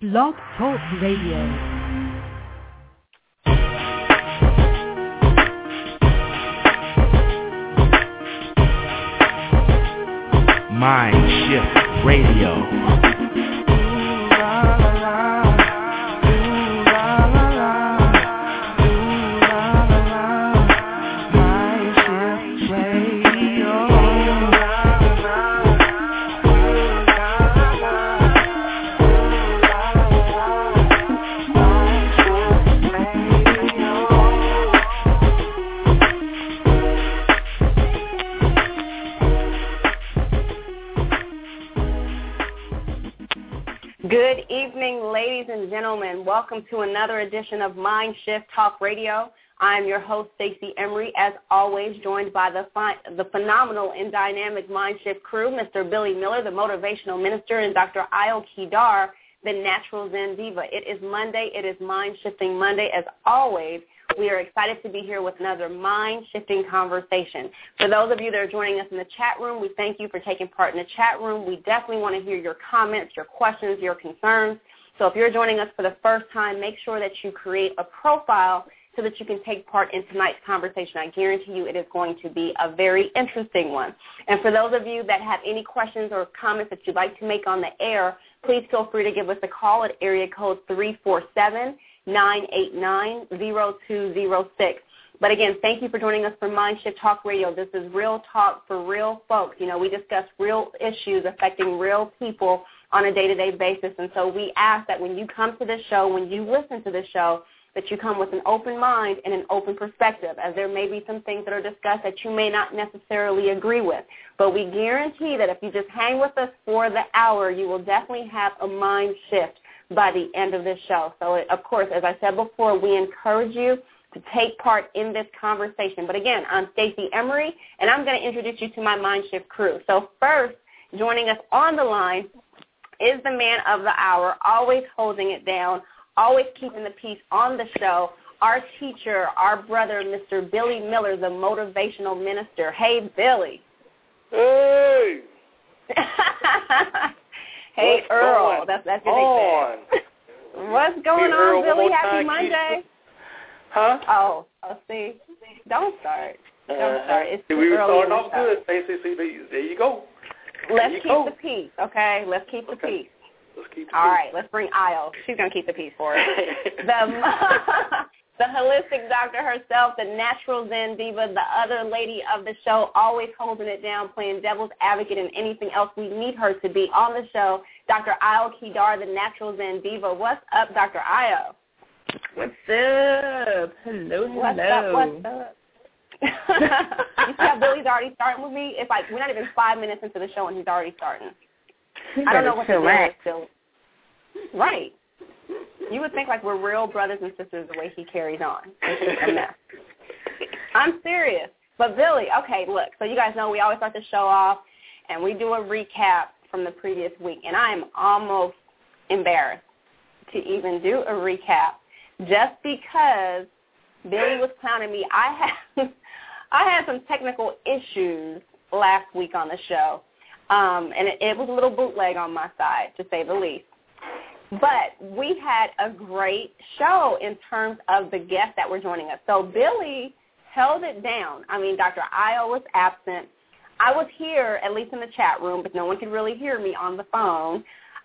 Blog Talk Radio. Mind Shift Radio. Good evening, ladies and gentlemen. Welcome to another edition of Mind Shift Talk Radio. I am your host, Stacey Emery, as always, joined by the phenomenal and dynamic Mind Shift crew, Mr. Billy Miller, the motivational minister, and Dr. Ayo Kedar, the natural Zen diva. It is Monday. It is Mind Shifting Monday. As always, we are excited to be here with another mind-shifting conversation. For those of you that are joining us in the chat room, we thank you for taking part in the chat room. We definitely want to hear your comments, your questions, your concerns. So if you're joining us for the first time, make sure that you create a profile so that you can take part in tonight's conversation. I guarantee you it is going to be a very interesting one. And for those of you that have any questions or comments that you'd like to make on the air, please feel free to give us a call at area code 347-989-0206. But again, thank you for joining us for Mind Shift Talk Radio. This is real talk for real folks. You know, we discuss real issues affecting real people on a day-to-day basis. And so we ask that when you come to this show, when you listen to this show, that you come with an open mind and an open perspective, as there may be some things that are discussed that you may not necessarily agree with. But we guarantee that if you just hang with us for the hour, you will definitely have a mind shift by the end of this show. So, of course, as I said before, we encourage you to take part in this conversation. But again, I'm Stacey Emery, and I'm going to introduce you to my Mind Shift crew. So first, joining us on the line is the man of the hour, always holding it down, always keeping the peace on the show, our teacher, our brother, Mr. Billy Miller, the motivational minister. Hey, Billy. Hey. Hey, Earl. That's your nickname. What's going on, Billy? Happy Monday. Huh? Oh, see. Don't start. Don't start. It's too we were early. starting off good. See, there you go. Let's keep the peace, okay? Let's keep the peace. Let's keep the All peace. right, let's bring Ayo. She's going to keep the peace for us. The holistic doctor herself, the natural Zen diva, the other lady of the show, always holding it down, playing devil's advocate and anything else we need her to be on the show, Dr. Ayo Kedar, the natural Zen diva. What's up, Dr. Ayo? What's up? Hello. What's up? You see how Billy's already starting with me? It's like we're not even 5 minutes into the show and he's already starting. I don't know what to do still. Right. You would think like we're real brothers and sisters the way he carries on. It's just a mess. I'm serious. But Billy, okay, look, so you guys know we always start the show off and we do a recap from the previous week. And I am almost embarrassed to even do a recap just because Billy was clowning me. I had some technical issues last week on the show. And it was a little bootleg on my side, to say the least. But we had a great show in terms of the guests that were joining us. So Billy held it down. I mean, Dr. Ayo was absent. I was here, at least in the chat room, but no one could really hear me on the phone.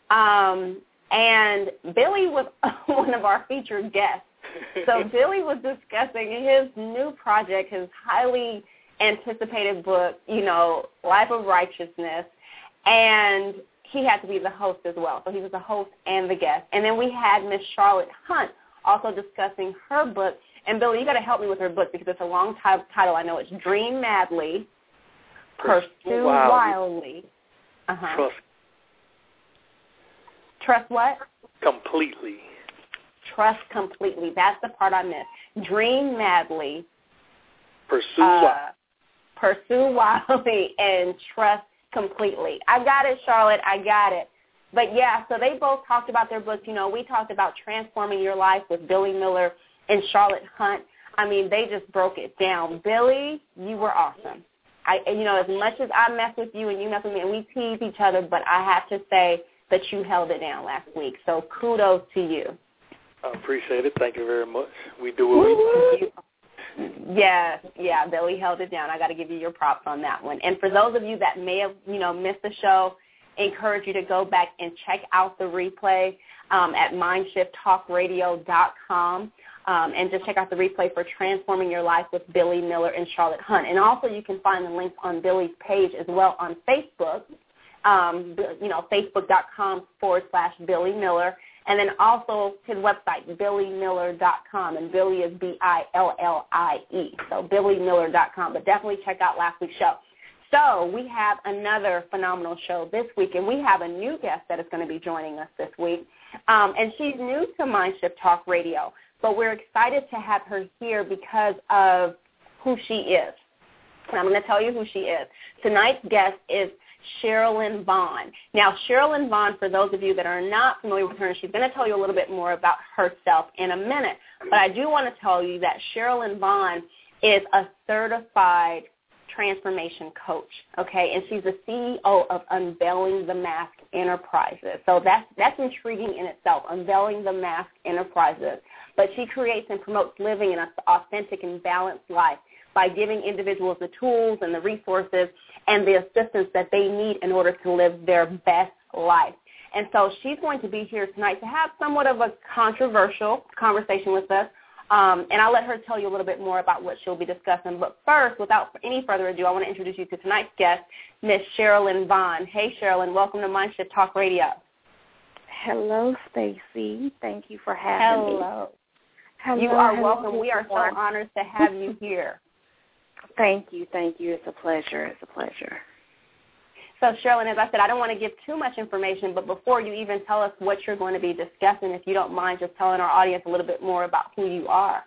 And Billy was one of our featured guests. So Billy was discussing his new project, his highly anticipated book, you know, Life of Righteousness, and he had to be the host as well. So he was the host and the guest. And then we had Miss Charlotte Hunt also discussing her book. And, Billy, you got to help me with her book because it's a long title. I know it's Dream Madly, Pursue Wildly. Trust what? Completely. Trust completely. That's the part I missed. Dream madly. Pursue wildly and trust completely. I got it, Charlotte. I got it. But, yeah, so they both talked about their books. You know, we talked about Transforming Your Life with Billy Miller and Charlotte Hunt. I mean, they just broke it down. Billy, you were awesome. As much as I mess with you and you mess with me and we tease each other, but I have to say that you held it down last week. So kudos to you. I appreciate it. Thank you very much. We do what we do. Yeah, Billy held it down. I got to give you your props on that one. And for those of you that may have, missed the show, encourage you to go back and check out the replay at MindShiftTalkRadio.com. And just check out the replay for Transforming Your Life with Billy Miller and Charlotte Hunt. And also you can find the links on Billy's page as well on Facebook, Facebook.com/Billy Miller. And then also his website, BillyMiller.com. And Billy is BILLIE. So BillyMiller.com. But definitely check out last week's show. So we have another phenomenal show this week, and we have a new guest that is going to be joining us this week. And she's new to Mindshift Talk Radio. But we're excited to have her here because of who she is. And I'm going to tell you who she is. Tonight's guest is Sherilyn Vaughn. Now, Sherilyn Vaughn, for those of you that are not familiar with her, she's going to tell you a little bit more about herself in a minute. But I do want to tell you that Sherilyn Vaughn is a certified transformation coach, okay? And she's the CEO of Unveiling the Mask Enterprises. So that's intriguing in itself, Unveiling the Mask Enterprises. But she creates and promotes living an authentic and balanced life by giving individuals the tools and the resources and the assistance that they need in order to live their best life. And so she's going to be here tonight to have somewhat of a controversial conversation with us. And I'll let her tell you a little bit more about what she'll be discussing. But first, without any further ado, I want to introduce you to tonight's guest, Miss Sherilyn Vaughn. Hey, Sherilyn, welcome to Mindshift Talk Radio. Hello, Stacy. Thank you for having me. Hello. You are welcome. We are so honored to have you here. Thank you. It's a pleasure. So, Sherilyn, as I said, I don't want to give too much information, but before you even tell us what you're going to be discussing, if you don't mind just telling our audience a little bit more about who you are.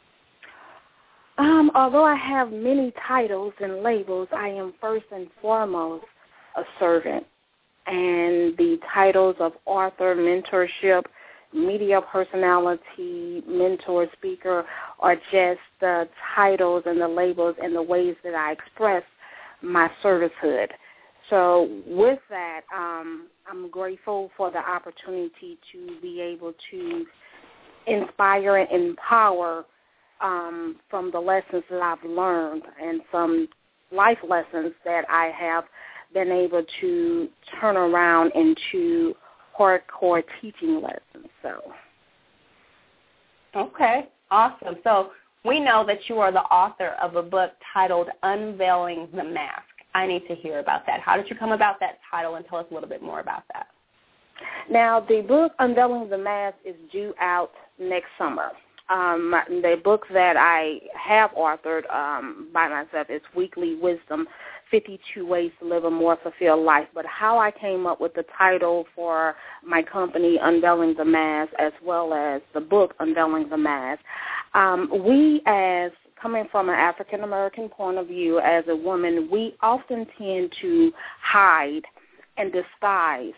Although I have many titles and labels, I am first and foremost a servant. And the titles of author, mentorship, media personality, mentor, speaker are just the titles and the labels and the ways that I express my servicehood. So with that, I'm grateful for the opportunity to be able to inspire and empower from the lessons that I've learned and some life lessons that I have been able to turn around into hardcore teaching lessons. So, okay, awesome. So we know that you are the author of a book titled Unveiling the Mask. I need to hear about that. How did you come about that title, and tell us a little bit more about that? Now, the book Unveiling the Mask is due out next summer. The book that I have authored by myself is Weekly Wisdom, 52 Ways to Live a More Fulfilled Life. But how I came up with the title for my company, Unveiling the Mask, as well as the book, Unveiling the Mask, we as coming from an African-American point of view as a woman, we often tend to hide and disguise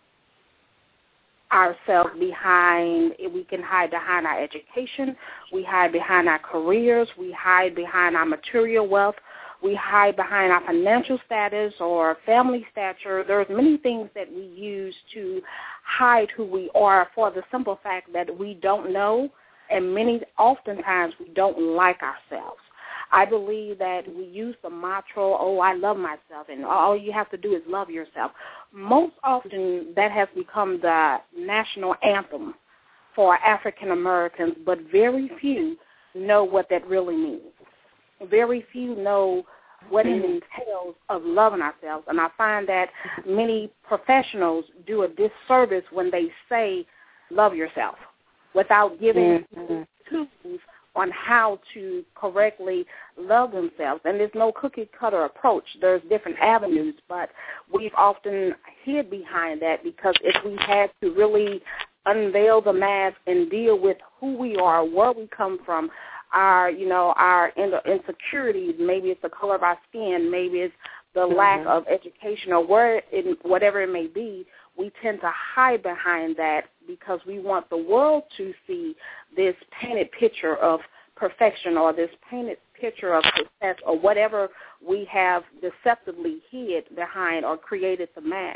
ourselves behind. We can hide behind our education. We hide behind our careers. We hide behind our material wealth. We hide behind our financial status or family stature. There's many things that we use to hide who we are for the simple fact that we don't know, and oftentimes we don't like ourselves. I believe that we use the mantra, oh, I love myself, and all you have to do is love yourself. Most often that has become the national anthem for African Americans, but very few know what that really means. Very few know what it entails of loving ourselves, and I find that many professionals do a disservice when they say love yourself without giving tools on how to correctly love themselves. And there's no cookie-cutter approach. There's different avenues, but we've often hid behind that because if we had to really unveil the mask and deal with who we are, where we come from, our insecurities, maybe it's the color of our skin, maybe it's the lack of education or whatever it may be, we tend to hide behind that because we want the world to see this painted picture of perfection or this painted picture of success or whatever we have deceptively hid behind or created the mask.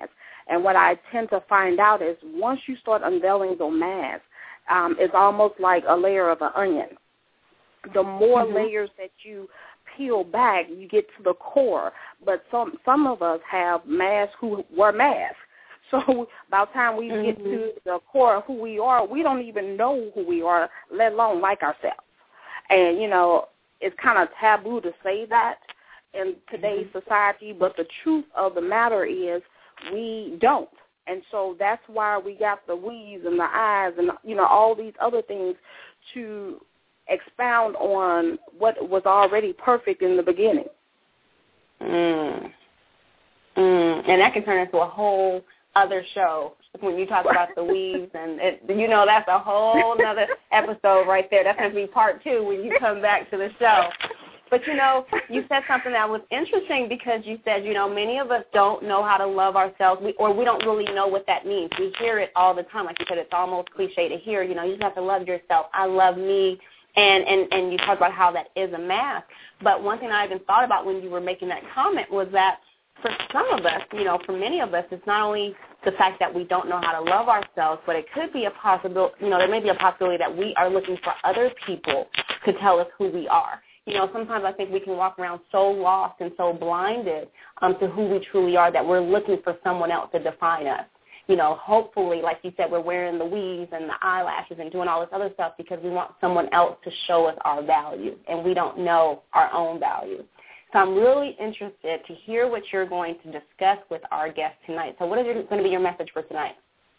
And what I tend to find out is once you start unveiling the mask, it's almost like a layer of an onion. The more layers that you peel back, you get to the core. But some of us have masks who wear masks. So by the time we get to the core of who we are, we don't even know who we are, let alone like ourselves. And, you know, it's kind of taboo to say that in today's society, but the truth of the matter is we don't. And so that's why we got the we's and the I's and, you know, all these other things to expound on what was already perfect in the beginning. And that can turn into a whole other show when you talk about the weaves, and you know, that's a whole other episode right there. That's going to be part 2 when you come back to the show. But, you know, you said something that was interesting because you said, you know, many of us don't know how to love ourselves, or we don't really know what that means. We hear it all the time. Like you said, it's almost cliche to hear, you know, you just have to love yourself. I love me. And you talked about how that is a mask. But one thing I even thought about when you were making that comment was that for some of us, you know, for many of us, it's not only the fact that we don't know how to love ourselves, but it could be a possibility, you know, there may be a possibility that we are looking for other people to tell us who we are. You know, sometimes I think we can walk around so lost and so blinded to who we truly are that we're looking for someone else to define us. You know, hopefully, like you said, we're wearing the weaves and the eyelashes and doing all this other stuff because we want someone else to show us our value, and we don't know our own value. So I'm really interested to hear what you're going to discuss with our guest tonight. So what is going to be your message for tonight?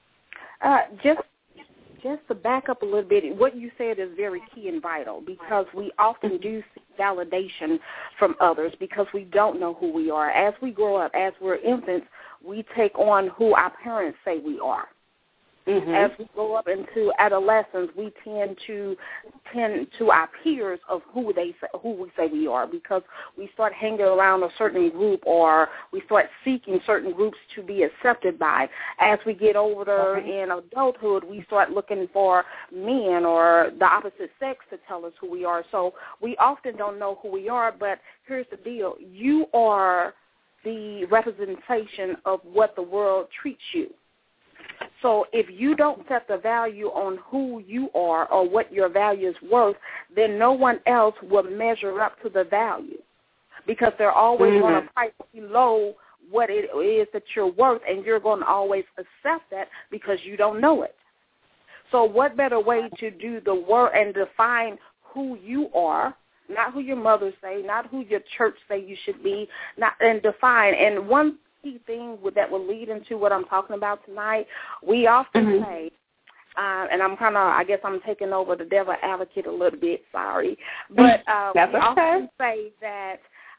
Just to back up a little bit, what you said is very key and vital because we often do seek validation from others because we don't know who we are. As we grow up, as we're infants, we take on who our parents say we are. As we grow up into adolescence, we tend to our peers of who we say we are because we start hanging around a certain group or we start seeking certain groups to be accepted by. As we get older in adulthood, we start looking for men or the opposite sex to tell us who we are. So we often don't know who we are, but here's the deal. You are the representation of what the world treats you. So if you don't set the value on who you are or what your value is worth, then no one else will measure up to the value because they're always going to price below what it is that you're worth, and you're going to always accept that because you don't know it. So what better way to do the work and define who you are, not who your mother say, not who your church say you should be, and define. And one key thing that will lead into what I'm talking about tonight, we often say, and I guess I'm taking over the devil advocate a little bit, sorry, but we often say that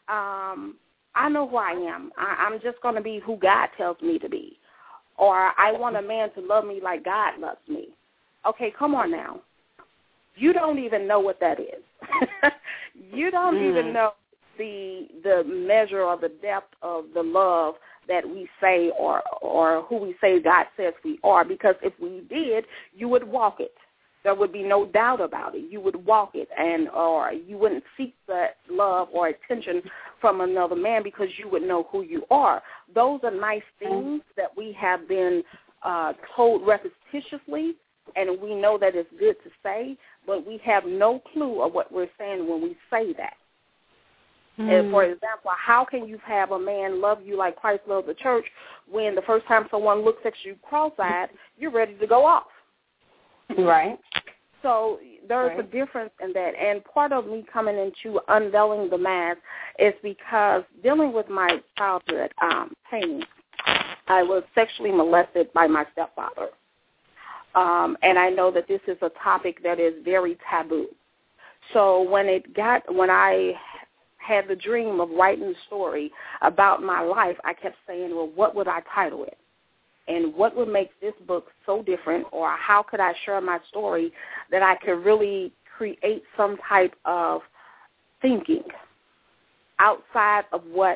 I know who I am. I'm just going to be who God tells me to be, or I want a man to love me like God loves me. Okay, come on now. You don't even know what that is. You don't even know the measure or the depth of the love that we say or who we say God says we are, because if we did, you would walk it. There would be no doubt about it. You would walk it, or you wouldn't seek that love or attention from another man because you would know who you are. Those are nice things that we have been told repetitiously, and we know that it's good to say, but we have no clue of what we're saying when we say that. And for example, how can you have a man love you like Christ loved the church when the first time someone looks at you cross-eyed, you're ready to go off? Right. So there's a difference in that. And part of me coming into unveiling the mask is because dealing with my childhood pain, I was sexually molested by my stepfather. And I know that this is a topic that is very taboo. So when I had the dream of writing a story about my life, I kept saying, well, what would I title it? And what would make this book so different, or how could I share my story that I could really create some type of thinking outside of what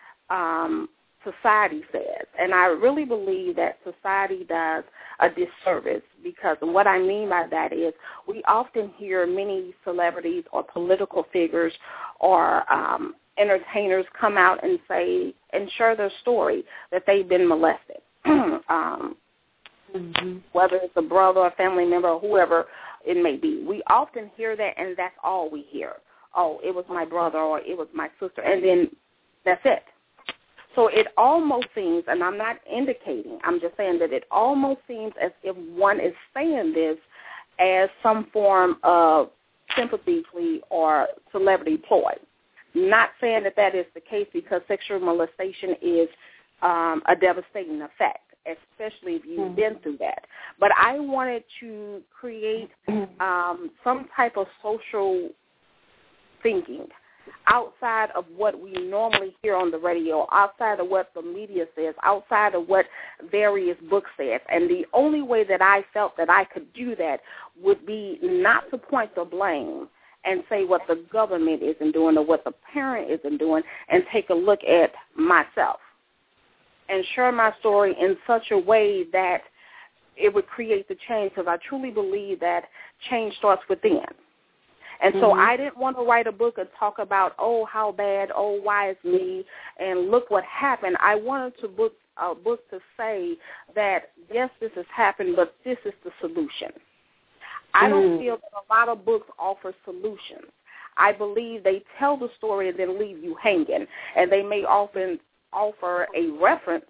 society says? And I really believe that society does a disservice, because what I mean by that is we often hear many celebrities or political figures or entertainers come out and say and share their story that they've been molested. whether it's a brother, a family member, or whoever it may be. We often hear that, and that's all we hear. Oh, it was my brother or it was my sister, and then that's it. So it almost seems, and I'm not indicating, I'm just saying that it almost seems as if one is saying this as some form of sympathy plea or celebrity ploy. Not saying that that is the case, because sexual molestation is a devastating effect, especially if you've been through that. But I wanted to create some type of social thinking outside of what we normally hear on the radio, outside of what the media says, outside of what various books says. And the only way that I felt that I could do that would be not to point the blame and say what the government isn't doing or what the parent isn't doing, and take a look at myself and share my story in such a way that it would create the change, because I truly believe that change starts within. And so I didn't want to write a book and talk about, oh, how bad, oh, why is me, and look what happened. I wanted a book to say that, yes, this has happened, but this is the solution. I don't feel that a lot of books offer solutions. I believe they tell the story and then leave you hanging, and they may often offer a reference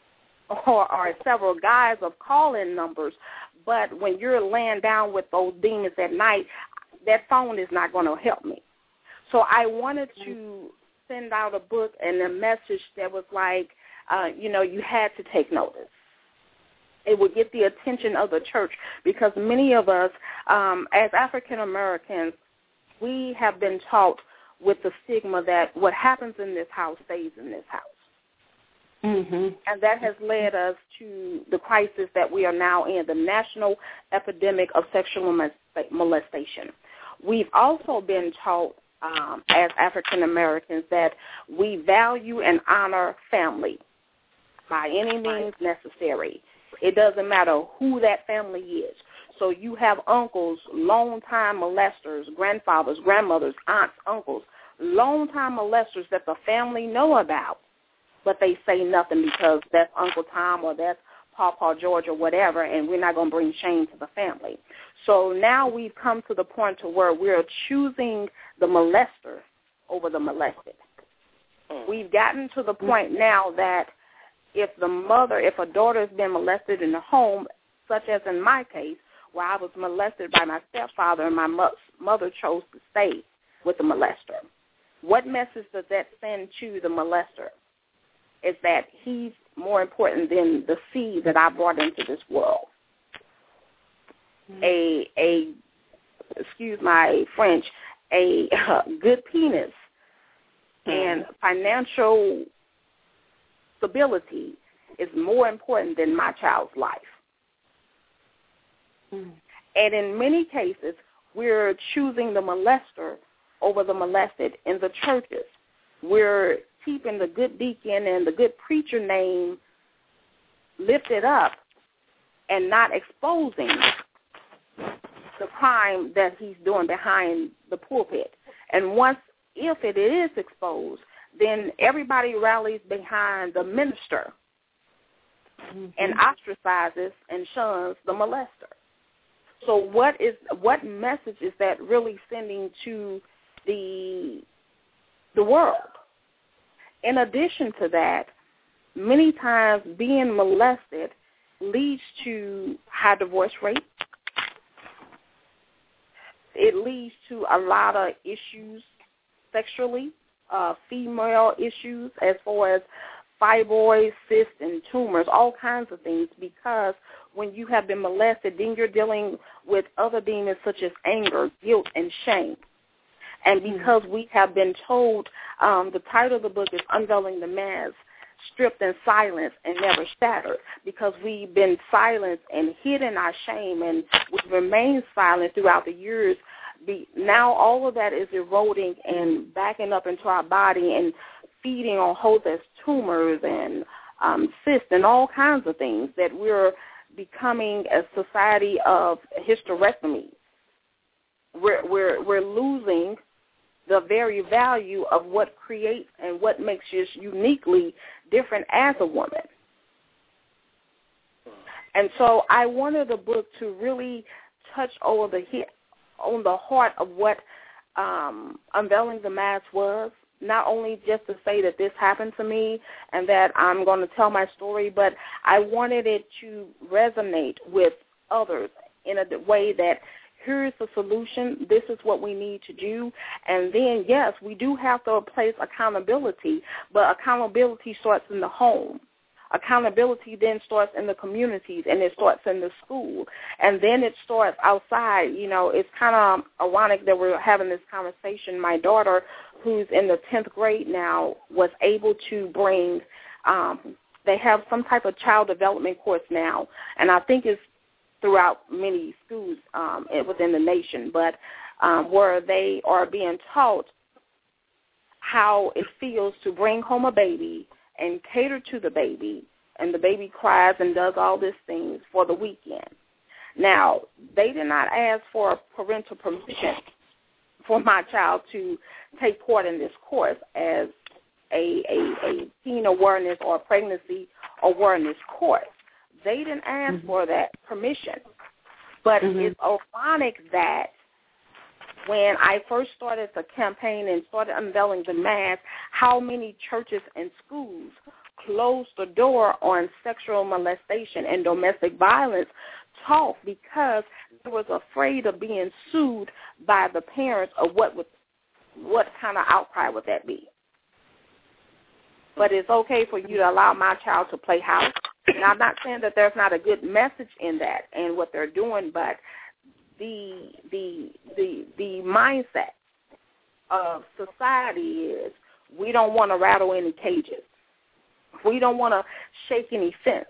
or several guides of call-in numbers, but when you're laying down with those demons at night, that phone is not going to help me. So I wanted to send out a book and a message that was like, you had to take notice. It would get the attention of the church, because many of us, as African Americans, we have been taught with the stigma that what happens in this house stays in this house. And that has led us to the crisis that we are now in, the national epidemic of sexual molestation. We've also been taught as African Americans that we value and honor family by any means necessary. It doesn't matter who that family is. So you have uncles, long-time molesters, grandfathers, grandmothers, aunts, uncles, long-time molesters that the family know about, but they say nothing because that's Uncle Tom or that's Pawpaw George or whatever, and we're not going to bring shame to the family. So now we've come to the point to where we're choosing the molester over the molested. We've gotten to the point now that if a daughter has been molested in the home, such as in my case, where I was molested by my stepfather and my mother chose to stay with the molester, what message does that send to the molester? Is that he's more important than the seed that I brought into this world. Excuse my French, a good penis and financial stability is more important than my child's life. And in many cases, we're choosing the molester over the molested in the churches. We're keeping the good deacon and the good preacher name lifted up and not exposing the crime that he's doing behind the pulpit. And if it is exposed, then everybody rallies behind the minister and ostracizes and shuns the molester. So what message is that really sending to the world? In addition to that, many times being molested leads to high divorce rate. It leads to a lot of issues sexually, female issues as far as fibroids, cysts, and tumors, all kinds of things, because when you have been molested, then you're dealing with other demons such as anger, guilt, and shame. And because we have been told, the title of the book is Unveiling the Mask, Stripped and Silenced and Never Shattered, because we've been silenced and hidden our shame, and we've remained silent throughout the years. Now all of that is eroding and backing up into our body and feeding on holes as tumors and cysts and all kinds of things, that we're becoming a society of hysterectomy. We're losing the very value of what creates and what makes us uniquely different as a woman. And so I wanted the book to really touch on the heart of what Unveiling the Mask was, not only just to say that this happened to me and that I'm going to tell my story, but I wanted it to resonate with others in a way that here's the solution, this is what we need to do. And then, yes, we do have to place accountability, but accountability starts in the home. Accountability then starts in the communities, and it starts in the school, and then it starts outside. You know, it's kind of ironic that we're having this conversation. My daughter, who's in the 10th grade now, was able to bring, they have some type of child development course now, and I think it's throughout many schools within the nation, but where they are being taught how it feels to bring home a baby and cater to the baby, and the baby cries and does all these things for the weekend. Now, they did not ask for parental permission for my child to take part in this course as a teen awareness or pregnancy awareness course. They didn't ask for that permission. But it's ironic that when I first started the campaign and started unveiling the mask, how many churches and schools closed the door on sexual molestation and domestic violence talk because they was afraid of being sued by the parents of what kind of outcry would that be. But it's okay for you to allow my child to play house. And I'm not saying that there's not a good message in that and what they're doing, but the mindset of society is we don't want to rattle any cages. We don't want to shake any fence.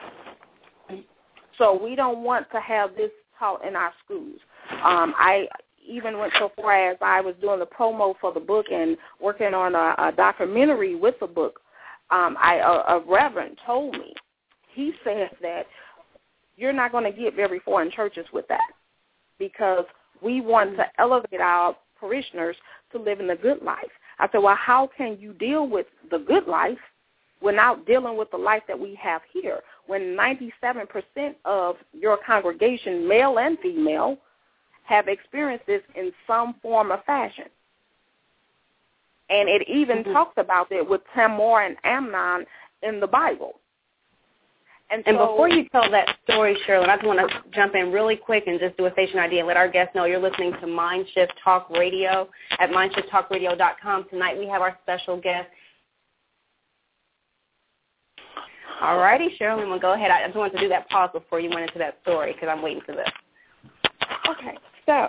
So we don't want to have this taught in our schools. I even went so far as I was doing the promo for the book and working on a documentary with the book. A reverend told me, he says that you're not going to get very far in churches with that because we want to elevate our parishioners to live in the good life. I said, well, how can you deal with the good life without dealing with the life that we have here when 97% of your congregation, male and female, have experienced this in some form or fashion? And it even talks about it with Tamar and Amnon in the Bible. And before you tell that story, Shirley, I just want to jump in really quick and just do a station ID and let our guests know you're listening to Mindshift Talk Radio at MindShiftTalkRadio.com. Tonight we have our special guest. All righty, Shirley, I'm going to go ahead. I just wanted to do that pause before you went into that story because I'm waiting for this. Okay, so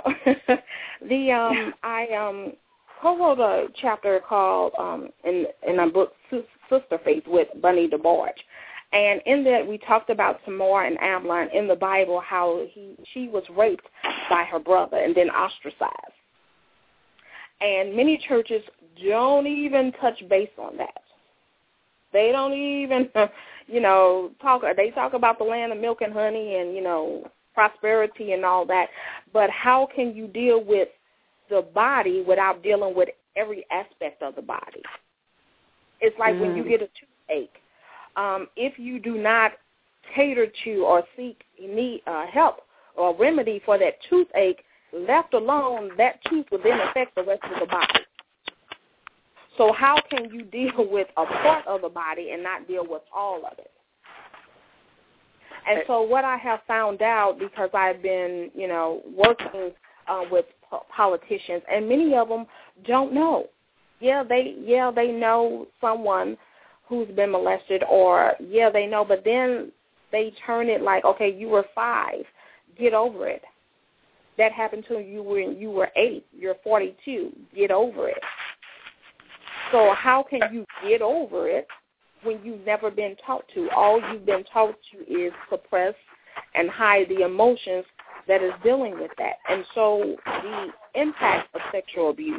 I co-wrote a chapter called in a book, Sister Faith, with Bunny DeBarge. And in that, we talked about Tamar and Amnon in the Bible, how she was raped by her brother and then ostracized. And many churches don't even touch base on that. They don't even, talk. They talk about the land of milk and honey and, prosperity and all that. But how can you deal with the body without dealing with every aspect of the body? It's like when you get a toothache. If you do not cater to or seek help or remedy for that toothache, left alone, that tooth will then affect the rest of the body. So how can you deal with a part of the body and not deal with all of it? And so what I have found out, because I've been, working with politicians, and many of them don't know. They know someone who's been molested, or they know, but then they turn it like, okay, you were 5, get over it. That happened to you when you were 8, you're 42, get over it. So how can you get over it when you've never been taught to? All you've been taught to is suppress and hide the emotions that is dealing with that. And so the impact of sexual abuse,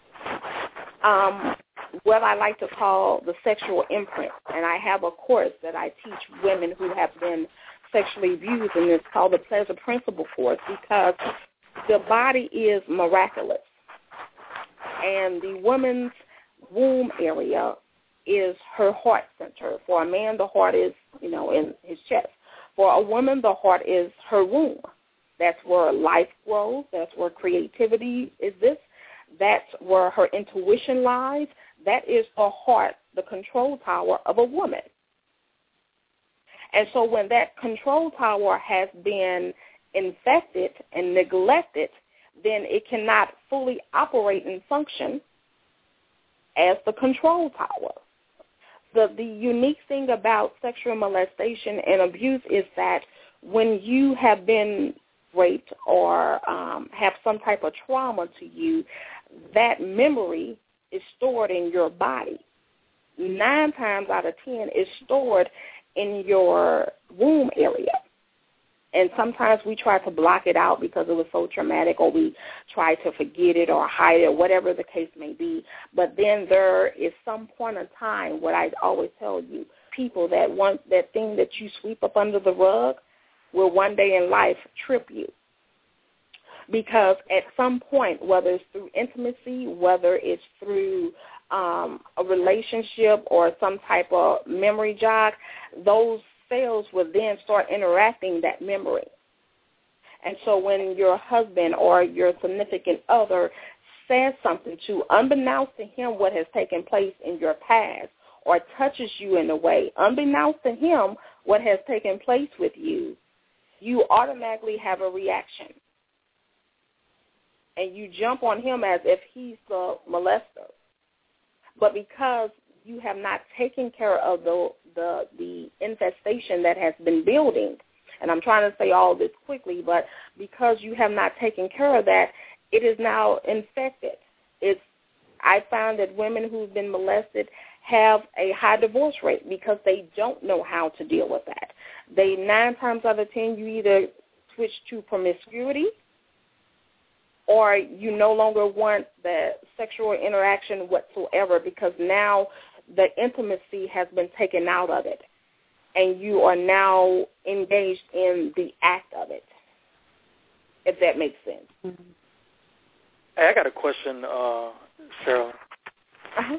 what I like to call the sexual imprint, and I have a course that I teach women who have been sexually abused, and it's called the Pleasure Principle course, because the body is miraculous, and the woman's womb area is her heart center. For a man, the heart is, in his chest. For a woman, the heart is her womb. That's where life grows. That's where creativity is. That's where her intuition lies. That is the heart, the control tower of a woman. And so when that control tower has been infected and neglected, then it cannot fully operate and function as the control tower. The unique thing about sexual molestation and abuse is that when you have been raped or have some type of trauma to you, that memory is stored in your body. 9 times out of 10 is stored in your womb area. And sometimes we try to block it out because it was so traumatic, or we try to forget it or hide it, whatever the case may be. But then there is some point in time, what I always tell you, people, that thing that you sweep up under the rug will one day in life trip you. Because at some point, whether it's through intimacy, whether it's through a relationship or some type of memory jog, those cells will then start interacting that memory. And so when your husband or your significant other says something to, unbeknownst to him what has taken place in your past, or touches you in a way, unbeknownst to him what has taken place with you, you automatically have a reaction. And you jump on him as if he's the molester. But because you have not taken care of the infestation that has been building, and I'm trying to say all this quickly, but because you have not taken care of that, it is now infected. I found that women who've been molested have a high divorce rate because they don't know how to deal with that. 9 times out of 10, you either switch to promiscuity, or you no longer want the sexual interaction whatsoever, because now the intimacy has been taken out of it, and you are now engaged in the act of it, if that makes sense. Mm-hmm. Hey, I got a question, Sarah. Uh-huh.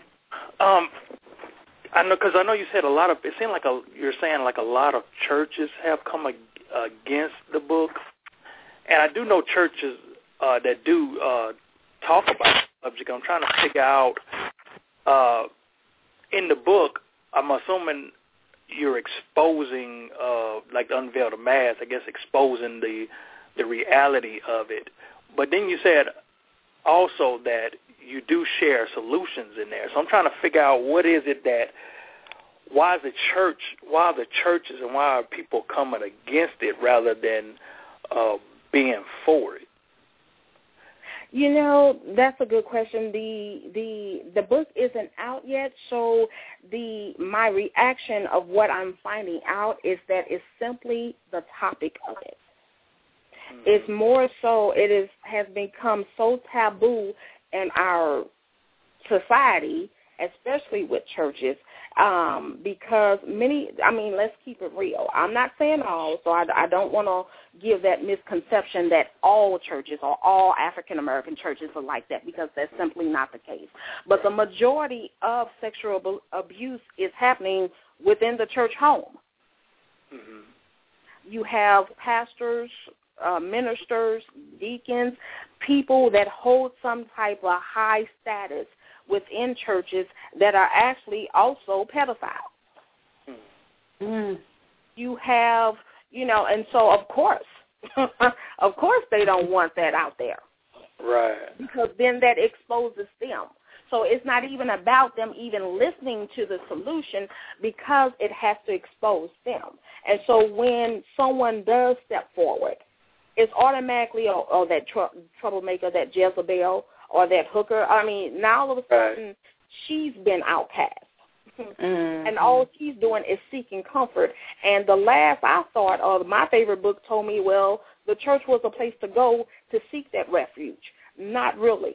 I know you said it seemed like you're saying like a lot of churches have come against the book, and I do know churches that do talk about the subject. I'm trying to figure out, in the book, I'm assuming you're exposing, like the Unveil the Mask, I guess exposing the reality of it. But then you said also that you do share solutions in there. So I'm trying to figure out why the churches and why are people coming against it rather than being for it? You know, that's a good question. The book isn't out yet, so my reaction of what I'm finding out is that it's simply the topic of it. Mm-hmm. It's more so has become so taboo in our society, especially with churches, because let's keep it real. I'm not saying all, so I don't want to give that misconception that all churches or all African-American churches are like that, because that's simply not the case. But the majority of sexual abuse is happening within the church home. Mm-hmm. You have pastors, ministers, deacons, people that hold some type of high status within churches that are actually also pedophiles. Mm. You have, and so of course they don't want that out there. Right. Because then that exposes them. So it's not even about them even listening to the solution, because it has to expose them. And so when someone does step forward, it's automatically, that troublemaker, that Jezebel, or that hooker. Now all of a sudden, she's been outcast. Mm-hmm. And all she's doing is seeking comfort. And the last I thought, or my favorite book told me, well, the church was a place to go to seek that refuge. Not really.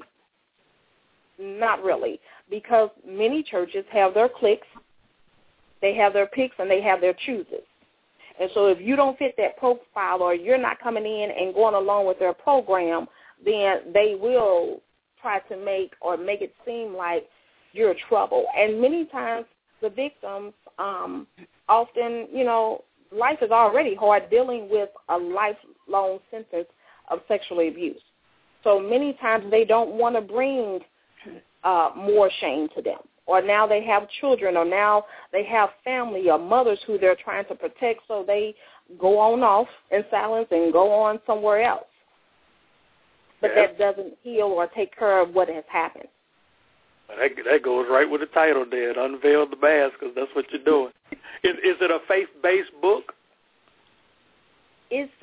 Not really. Because many churches have their cliques, they have their picks, and they have their chooses. And so if you don't fit that profile, or you're not coming in and going along with their program, then they will try to make it seem like you're trouble. And many times the victims often, life is already hard dealing with a lifelong sentence of sexual abuse. So many times they don't want to bring more shame to them. Or now they have children, or now they have family or mothers who they're trying to protect, so they go on off in silence and go on somewhere else. But that doesn't heal or take care of what has happened. That goes right with the title there, Unveil the Mask, because that's what you're doing. Is it a faith-based book? It's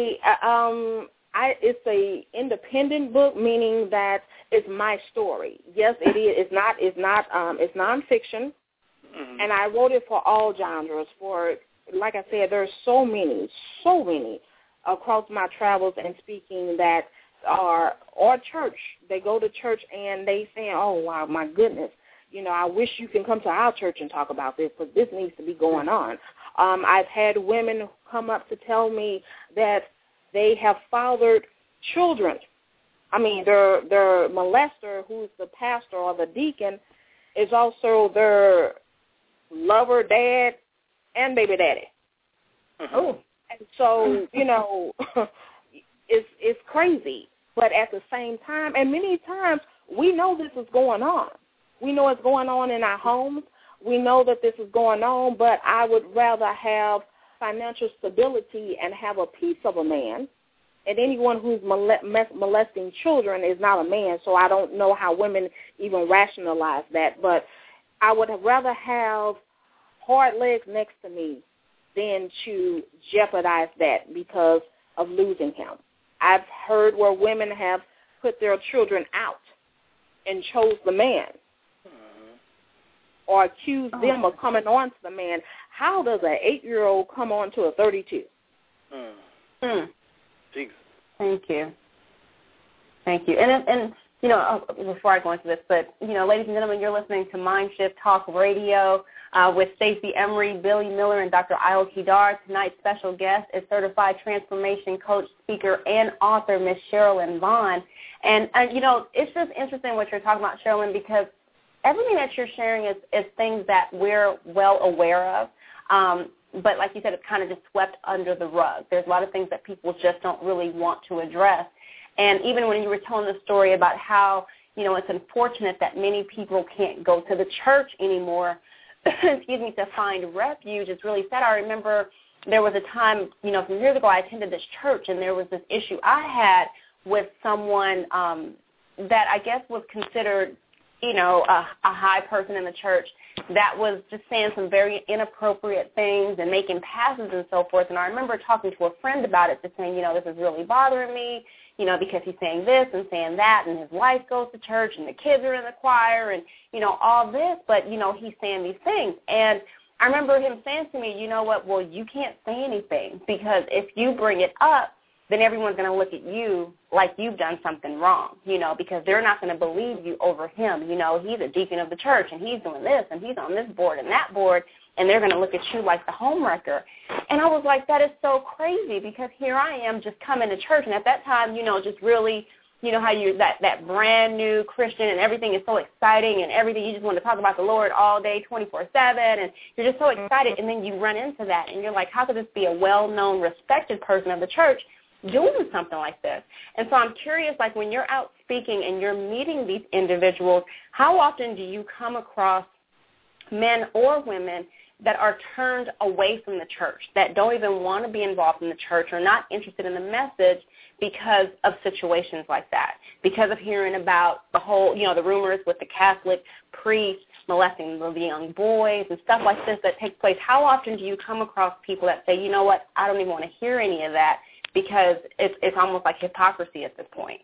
a independent book, meaning that it's my story. Yes, it is. It's nonfiction, and I wrote it for all genres. For, like I said, there's so many across my travels and speaking that are church. They go to church and they say, "Oh wow, my goodness, I wish you can come to our church and talk about this, because this needs to be going on." I've had women come up to tell me that they have fathered children. I mean, their molester, who's the pastor or the deacon, is also their lover, dad, and baby daddy. Oh, and so it's crazy. But at the same time, and many times we know this is going on. We know it's going on in our homes. We know that this is going on, but I would rather have financial stability and have a piece of a man. And anyone who's molesting children is not a man, so I don't know how women even rationalize that. But I would rather have hard legs next to me than to jeopardize that because of losing him. I've heard where women have put their children out and chose the man or accused them of coming on to the man. How does an 8-year-old come on to a 32? Jesus. Thank you. And before I go into this, but, ladies and gentlemen, you're listening to Mindshift Talk Radio with Stacey Emery, Billy Miller, and Dr. Ayo Kidar. Tonight's special guest is certified transformation coach, speaker, and author, Miss Sherilyn Vaughn. And it's just interesting what you're talking about, Sherilyn, because everything that you're sharing is things that we're well aware of. But like you said, it's kind of just swept under the rug. There's a lot of things that people just don't really want to address. And even when you were telling the story about how, it's unfortunate that many people can't go to the church anymore, to find refuge, it's really sad. I remember there was a time, some years ago, I attended this church, and there was this issue I had with someone that I guess was considered, a high person in the church that was just saying some very inappropriate things and making passes and so forth. And I remember talking to a friend about it, just saying, this is really bothering me, because he's saying this and saying that, and his wife goes to church, and the kids are in the choir, and, all this, but, he's saying these things. And I remember him saying to me, you know what, well, you can't say anything, because if you bring it up, then everyone's going to look at you like you've done something wrong, because they're not going to believe you over him. He's a deacon of the church, and he's doing this, and he's on this board and that board, and they're going to look at you like the homewrecker. And I was like, that is so crazy, because here I am just coming to church, and at that time, just really, how you're that brand new Christian, and everything is so exciting, and everything, you just want to talk about the Lord all day, 24/7, and you're just so excited, and then you run into that, and you're like, how could this be a well-known, respected person of the church doing something like this? And so I'm curious, like when you're out speaking and you're meeting these individuals, how often do you come across men or women that are turned away from the church, that don't even want to be involved in the church or not interested in the message because of situations like that, because of hearing about the whole, the rumors with the Catholic priests molesting the young boys and stuff like this that takes place? How often do you come across people that say, you know what, I don't even want to hear any of that, because it's almost like hypocrisy at this point?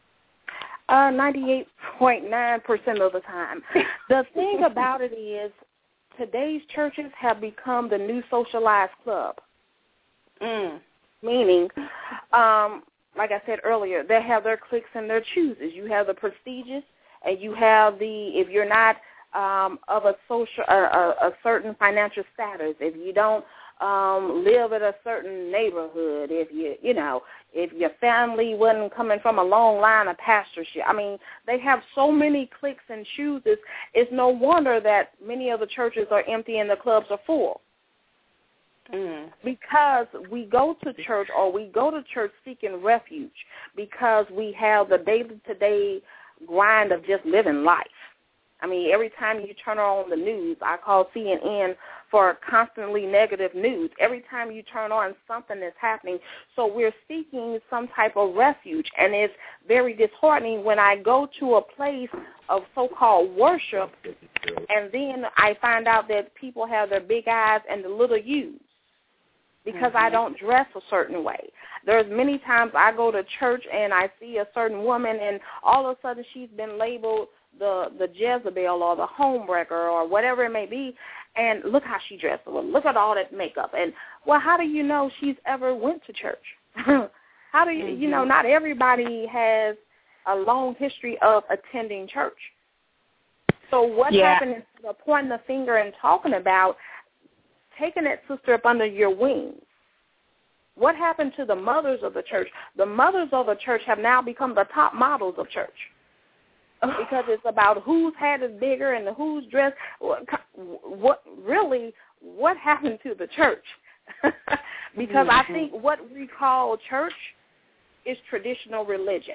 98.9% of the time. The thing about it is today's churches have become the new socialized club. Meaning, like I said earlier, they have their cliques and their chooses. You have the prestigious, and you have if you're not of a certain financial status, if you don't live in a certain neighborhood, if your family wasn't coming from a long line of pastorship. I mean, they have so many cliques and chooses. It's no wonder that many of the churches are empty and the clubs are full. Because we go to church, or we go to church seeking refuge because we have the day-to-day grind of just living life. I mean, every time you turn on the news, I call CNN for constantly negative news. Every time you turn on, something is happening. So we're seeking some type of refuge, and it's very disheartening when I go to a place of so-called worship, and then I find out that people have their big eyes and the little U's because I don't dress a certain way. There's many times I go to church and I see a certain woman, and all of a sudden she's been labeled the Jezebel or the homewrecker or whatever it may be, and look how she dressed. Look at all that makeup. And, well, how do you know she's ever went to church? How do you, you know, not everybody has a long history of attending church. So what happened instead of pointing the finger and talking about taking that sister up under your wings? What happened to the mothers of the church? The mothers of the church have now become the top models of church. Because it's about whose hat is bigger and whose dress. What happened to the church? Because I think what we call church is traditional religion,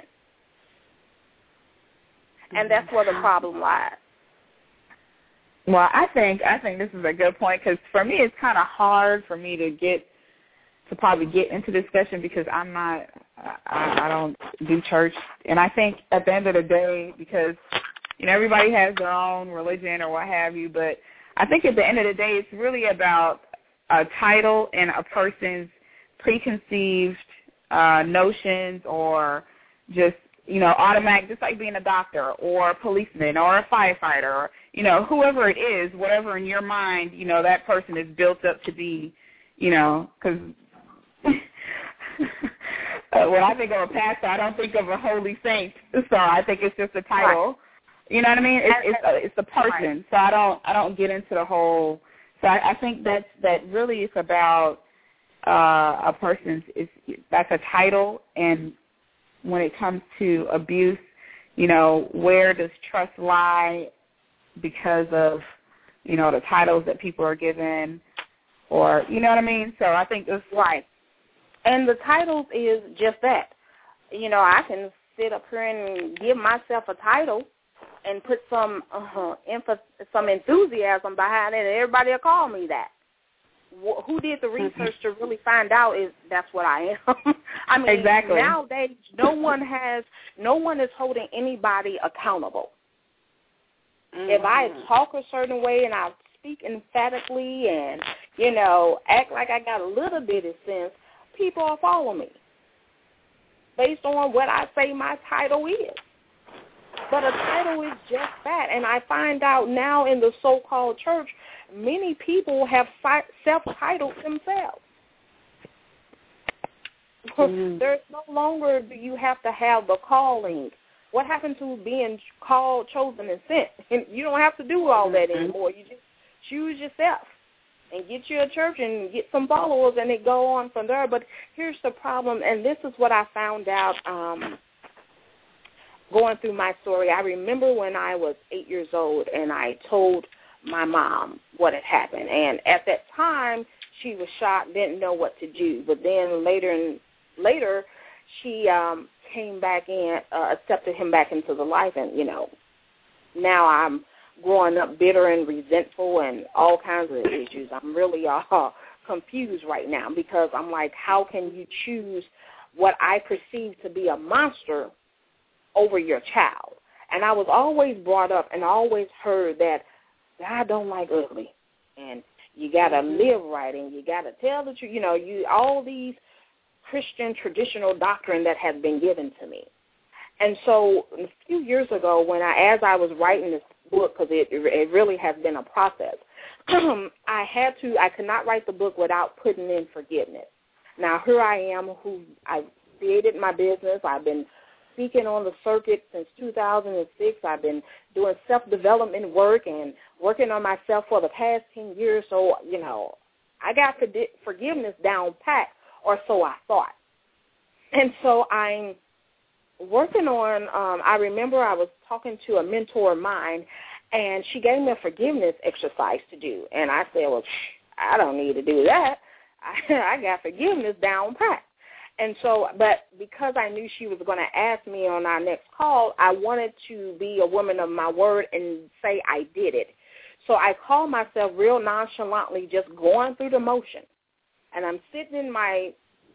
and that's where the problem lies. Well, I think this is a good point, because for me it's kind of hard for me to probably get into discussion because I don't do church. And I think at the end of the day, because, you know, everybody has their own religion or what have you, but I think at the end of the day it's really about a title and a person's preconceived notions, or just, you know, automatic, just like being a doctor or a policeman or a firefighter, or, you know, whoever it is, whatever in your mind, you know, that person is built up to be, you know, because when I think of a pastor, I don't think of a holy saint. So I think it's just a title. Right. You know what I mean? It's a person. Right. So I don't get into the whole. So I think that really is about a person's. That's a title, and when it comes to abuse, you know, where does trust lie because of, you know, the titles that people are given, or, you know what I mean? So I think it's right. And the titles is just that. You know, I can sit up here and give myself a title and put some enthusiasm behind it, and everybody will call me that. Who did the research to really find out is that's what I am? I mean, exactly. Nowadays, no one is holding anybody accountable. If I talk a certain way and I speak emphatically and, you know, act like I got a little bit of sense, people will follow me based on what I say my title is. But a title is just that. And I find out now in the so-called church, many people have self-titled themselves. There's no longer do you have to have the calling. What happened to being called, chosen, and sent? And you don't have to do all that anymore. You just choose yourself and get you a church and get some followers, and it go on from there. But here's the problem, and this is what I found out going through my story. I remember when I was 8 years old, and I told my mom what had happened. And at that time, she was shocked, didn't know what to do. But then later, she came back in, accepted him back into the life, and, you know, now I'm growing up bitter and resentful and all kinds of issues. I'm really confused right now because I'm like, how can you choose what I perceive to be a monster over your child? And I was always brought up and always heard that God don't like ugly, and you got to live right, and you got to tell the truth. You know, all these Christian traditional doctrine that has been given to me. And so a few years ago, as I was writing this book, because it really has been a process, I could not write the book without putting in forgiveness. Now, here I am, who I created my business. I've been speaking on the circuit since 2006. I've been doing self-development work and working on myself for the past 10 years. So, you know, I got forgiveness down pat, or so I thought. And so I'm working on, I remember I was talking to a mentor of mine, and she gave me a forgiveness exercise to do. And I said, well, I don't need to do that. I got forgiveness down pat. And so, but because I knew she was going to ask me on our next call, I wanted to be a woman of my word and say I did it. So I called myself real nonchalantly just going through the motion. And I'm sitting in my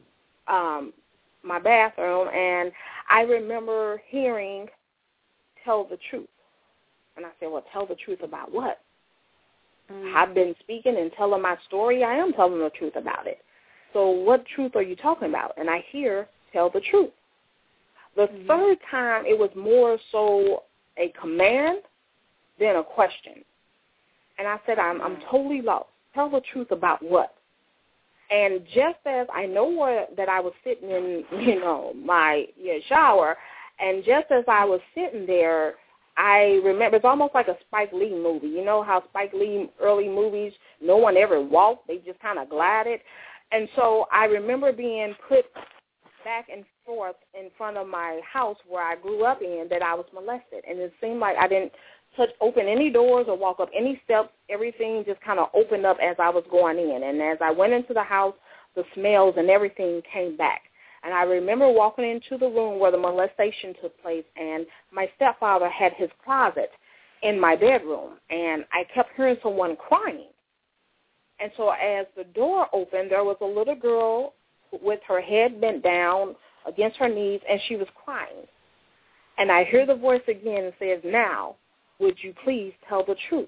my bathroom, and I remember hearing, tell the truth. And I said, well, tell the truth about what? I've been speaking and telling my story. I am telling the truth about it. So what truth are you talking about? And I hear, tell the truth. The third time, it was more so a command than a question. And I said, I'm totally lost. Tell the truth about what? And just as I know that I was sitting in, my shower, and just as I was sitting there, I remember, it's almost like a Spike Lee movie. You know how Spike Lee early movies, no one ever walked, they just kind of glided. And so I remember being put back and forth in front of my house where I grew up in, that I was molested. And it seemed like I didn't open any doors or walk up any steps. Everything just kind of opened up as I was going in. And as I went into the house, the smells and everything came back. And I remember walking into the room where the molestation took place, and my stepfather had his closet in my bedroom, and I kept hearing someone crying. And so as the door opened, there was a little girl with her head bent down against her knees, and she was crying. And I hear the voice again and says, now, would you please tell the truth?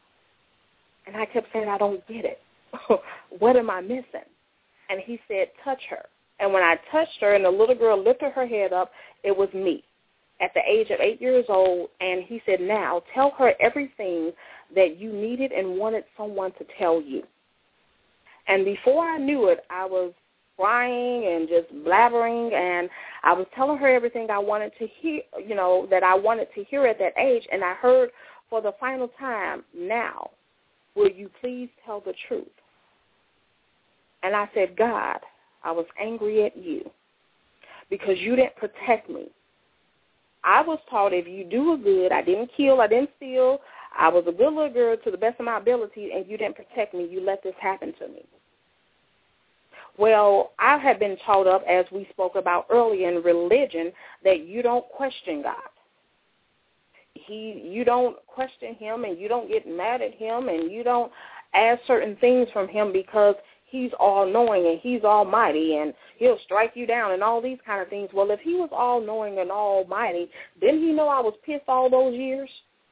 And I kept saying, I don't get it. What am I missing? And he said, touch her. And when I touched her and the little girl lifted her head up, it was me at the age of 8 years old. And he said, now tell her everything that you needed and wanted someone to tell you. And before I knew it, I was crying and just blabbering, and I was telling her everything I wanted to hear, that I wanted to hear at that age. And I heard for the final time, now, will you please tell the truth? And I said, God, I was angry at you because you didn't protect me. I was taught if you do a good, I didn't kill, I didn't steal, I was a good little girl to the best of my ability, and you didn't protect me. You let this happen to me. Well, I had been taught up, as we spoke about earlier in religion, that you don't question God. You don't question him, and you don't get mad at him, and you don't ask certain things from him because he's all-knowing and he's almighty and he'll strike you down and all these kind of things. Well, if he was all-knowing and almighty, didn't he know I was pissed all those years?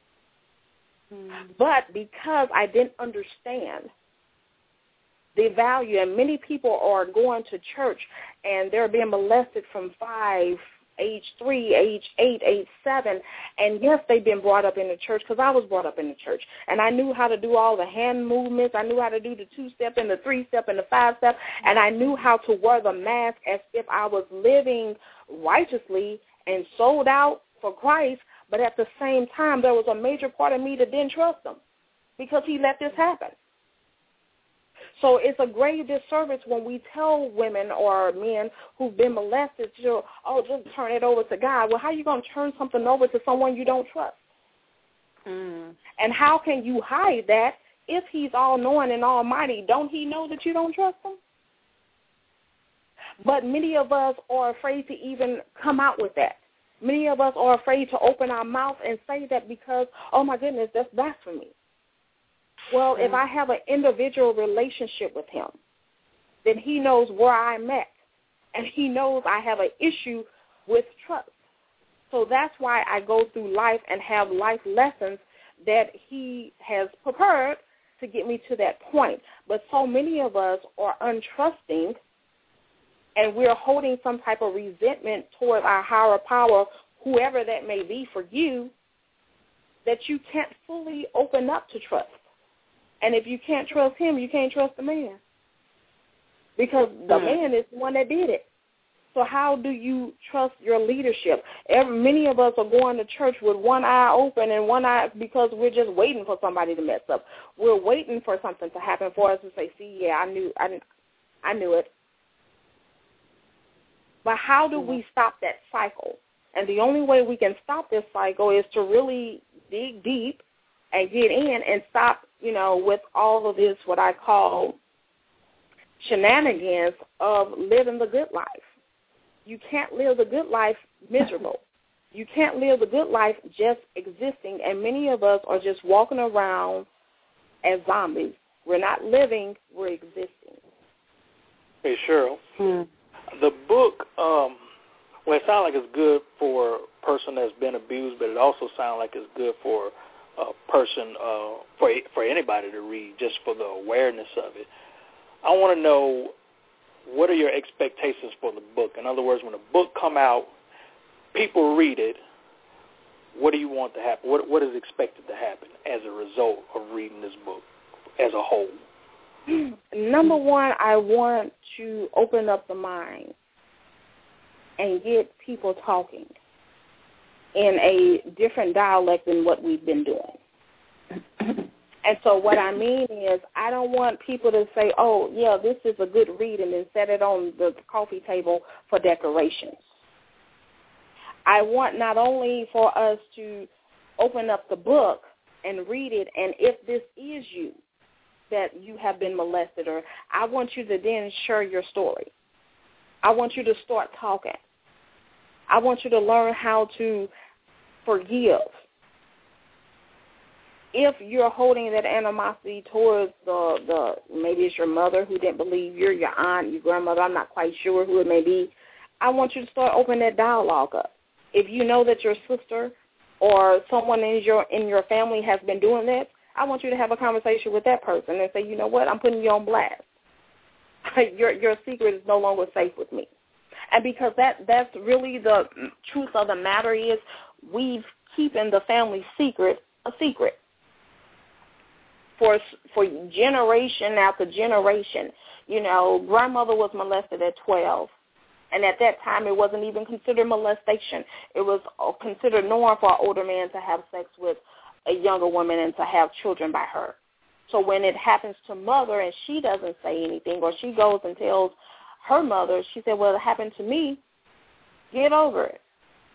But because I didn't understand the value, and many people are going to church and they're being molested from 5, age 3, age 8, age 7, and yes, they've been brought up in the church because I was brought up in the church, and I knew how to do all the hand movements. I knew how to do the 2-step and the 3-step and the 5-step, and I knew how to wear the mask as if I was living righteously and sold out for Christ, but at the same time, there was a major part of me that didn't trust him because he let this happen. So it's a grave disservice when we tell women or men who've been molested, just turn it over to God. Well, how are you going to turn something over to someone you don't trust? And how can you hide that if he's all-knowing and almighty? Don't he know that you don't trust him? But many of us are afraid to even come out with that. Many of us are afraid to open our mouth and say that because, oh, my goodness, that's blasphemy. Well, if I have an individual relationship with him, then he knows where I'm at, and he knows I have an issue with trust. So that's why I go through life and have life lessons that he has prepared to get me to that point. But so many of us are untrusting, and we're holding some type of resentment toward our higher power, whoever that may be for you, that you can't fully open up to trust. And if you can't trust him, you can't trust the man. Because the man is the one that did it. So how do you trust your leadership? Many of us are going to church with one eye open and one eye because we're just waiting for somebody to mess up. We're waiting for something to happen for us to say, see, yeah, I knew it. But how do we stop that cycle? And the only way we can stop this cycle is to really dig deep and get in and stop, with all of this, what I call shenanigans of living the good life. You can't live the good life miserable. You can't live the good life just existing, and many of us are just walking around as zombies. We're not living, we're existing. Hey, Cheryl, the book, well, it sounds like it's good for a person that's been abused, but it also sounds like it's good for a person, for anybody to read, just for the awareness of it. I want to know, what are your expectations for the book? In other words, when a book come out, people read it, what do you want to happen? What is expected to happen as a result of reading this book as a whole? Number one, I want to open up the mind and get people talking in a different dialect than what we've been doing. And so what I mean is, I don't want people to say, oh, yeah, this is a good read, and then set it on the coffee table for decorations. I want not only for us to open up the book and read it, and if this is you, that you have been molested, or I want you to then share your story. I want you to start talking. I want you to learn how to forgive. If you're holding that animosity towards the maybe it's your mother who didn't believe you, your aunt, your grandmother, I'm not quite sure who it may be, I want you to start opening that dialogue up. If you know that your sister or someone in your family has been doing that, I want you to have a conversation with that person and say, you know what, I'm putting you on blast. Your secret is no longer safe with me. And because that's really the truth of the matter is, we've keeping the family secret a secret. For generation after generation. You know, grandmother was molested at 12, and at that time it wasn't even considered molestation. It was considered normal for an older man to have sex with a younger woman and to have children by her. So when it happens to mother and she doesn't say anything, or she goes and tells her mother, she said, well, it happened to me, get over it.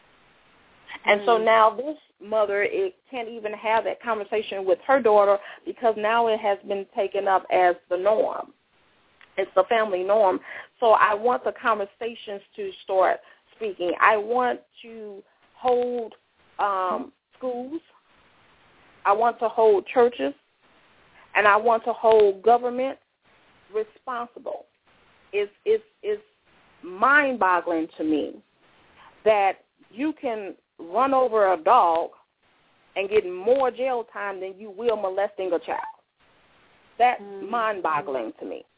And so now this mother, it can't even have that conversation with her daughter because now it has been taken up as the norm. It's the family norm. So I want the conversations to start speaking. I want to hold schools. I want to hold churches. And I want to hold government responsible. It's mind-boggling to me that you can run over a dog and get more jail time than you will molesting a child. That's mind-boggling to me.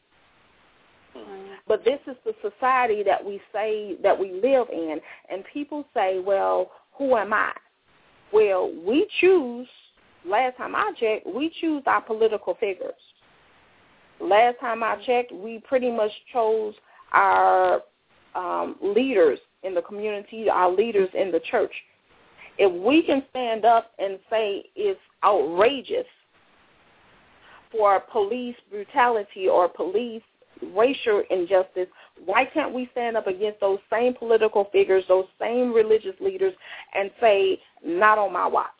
But this is the society that we say that we live in, and people say, well, who am I? Well, we choose, last time I checked, we choose our political figures. Last time I checked, we pretty much chose our leaders in the community, our leaders in the church. If we can stand up and say it's outrageous for police brutality or police racial injustice, why can't we stand up against those same political figures, those same religious leaders, and say, not on my watch?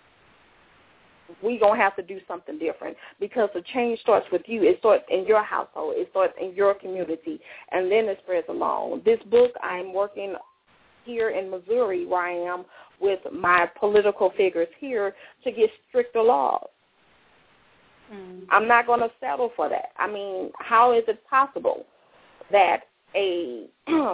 We're going to have to do something different, because the change starts with you. It starts in your household. It starts in your community, and then it spreads along. This book, I'm working here in Missouri, where I am with my political figures here, to get stricter laws. I'm not going to settle for that. I mean, how is it possible that here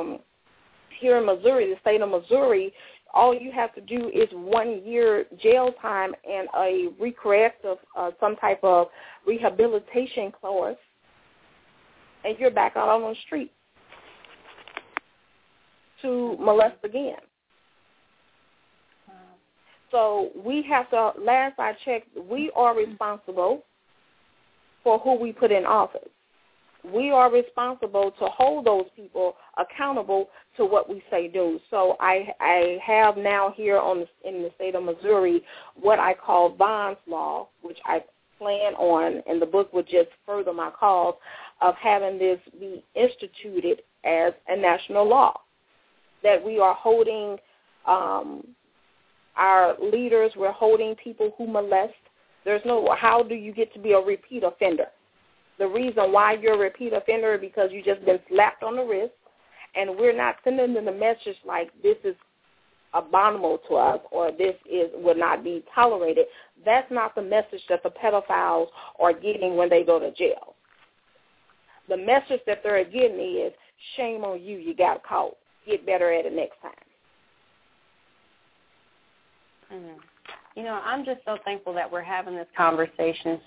in Missouri, the state of Missouri, all you have to do is 1 year jail time and a recreative, some type of rehabilitation clause, and you're back out on the street to molest again. So we have to, last I checked, we are responsible for who we put in office. We are responsible to hold those people accountable to what we say do. So I have now here in the state of Missouri what I call Bond's Law, which I plan on, and the book would just further my cause of having this be instituted as a national law, that we are holding our leaders, we're holding people who molest. There's no, how do you get to be a repeat offender? The reason why you're a repeat offender is because you just been slapped on the wrist, and we're not sending them the message like this is abominable to us or this would not be tolerated. That's not the message that the pedophiles are getting when they go to jail. The message that they're getting is, shame on you, you got caught. Get better at it next time. You know, I'm just so thankful that we're having this conversation,